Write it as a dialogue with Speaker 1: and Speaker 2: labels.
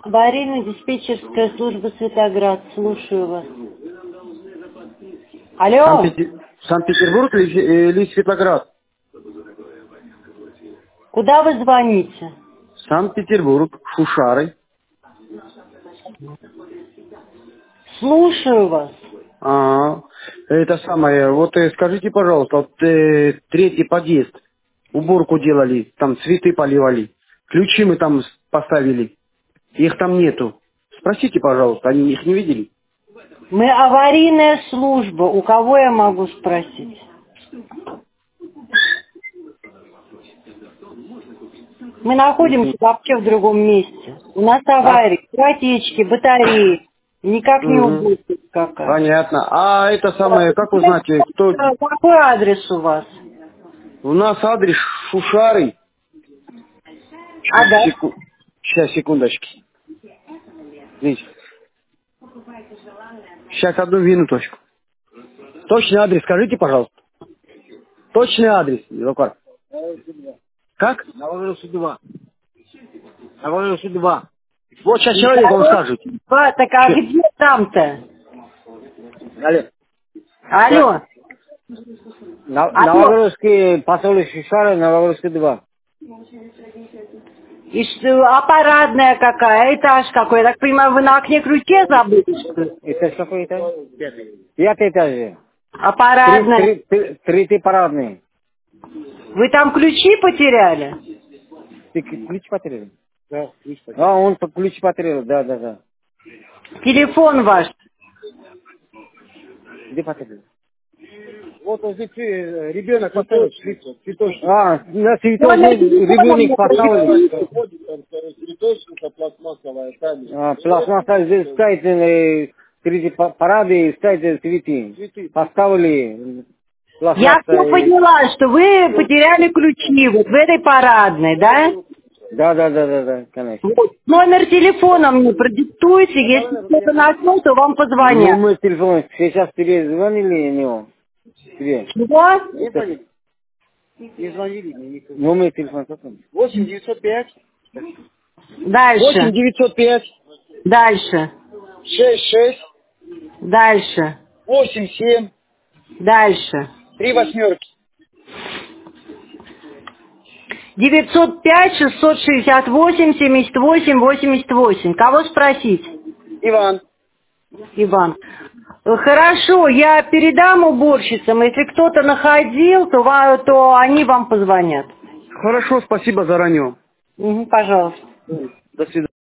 Speaker 1: Аварийно-диспетчерская служба Светоград. Слушаю вас. Алло.
Speaker 2: Санкт-Петербург или Светлоград?
Speaker 1: Куда вы звоните?
Speaker 2: Санкт-Петербург, Шушары.
Speaker 1: Слушаю вас.
Speaker 2: Это самое, вот скажите, пожалуйста, вот третий подъезд, уборку делали, там цветы поливали, ключи мы там поставили, их там нету. Спросите, пожалуйста, они их не видели?
Speaker 1: Мы аварийная служба. У кого я могу спросить? Мы находимся вообще в другом месте. У нас аварии, протечки, батареи. Никак не убудет какая.
Speaker 2: Понятно. А это самое, как узнать, кто...
Speaker 1: Какой адрес у вас?
Speaker 2: У нас адрес Шушары.
Speaker 1: Да?
Speaker 2: Сейчас, секундочки. Здесь. Сейчас, одну минуточку. Точный адрес скажите, пожалуйста. Точный адрес, Лукар. Как?
Speaker 3: Навалился 2. Навалился 2.
Speaker 2: Вот сейчас человек вам скажет.
Speaker 1: Так а где там-то?
Speaker 3: Алло.
Speaker 1: Алло.
Speaker 3: Новогородский поселок Шушары, Новогородский 2.
Speaker 1: И что, а парадная какая? Этаж какой? Я так понимаю, вы на окне ключе забыли, что ли?
Speaker 3: Этаж какой этаж? Пятый этаж.
Speaker 1: А парадная?
Speaker 3: Третий парадный.
Speaker 1: Вы там ключи потеряли?
Speaker 3: Ты ключ потерял? Да, ключ потерял. Он ключ потерял, да.
Speaker 1: Телефон ваш?
Speaker 3: Где потерял?
Speaker 2: Вот здесь ребенок поставил цветочек.
Speaker 3: На цветочек ребенок поставили.
Speaker 2: Цветочница пластмассовая, сами.
Speaker 3: Пластмасса здесь ставите третий парады, ставите цветы. Поставили.
Speaker 1: Я все поняла, что вы потеряли ключи вот в этой парадной, да?
Speaker 3: Да, конечно.
Speaker 1: Вот. Номер телефона мне продиктуйте, если кто-то нашел, то вам позвонят.
Speaker 3: Номер телефона, сейчас тебе звонили него? Тебе?
Speaker 1: Чего?
Speaker 3: Не звонили. Номер телефона какой?
Speaker 2: 8-905.
Speaker 1: Дальше.
Speaker 2: 8-905.
Speaker 1: Дальше.
Speaker 2: 6-6.
Speaker 1: Дальше.
Speaker 2: 8-7.
Speaker 1: Дальше.
Speaker 2: 3 восьмерки.
Speaker 1: 905-668-78-88. Кого спросить?
Speaker 2: Иван.
Speaker 1: Иван. Хорошо, я передам уборщицам. Если кто-то находил, то они вам позвонят.
Speaker 2: Хорошо, спасибо заранее.
Speaker 1: Пожалуйста.
Speaker 2: До свидания.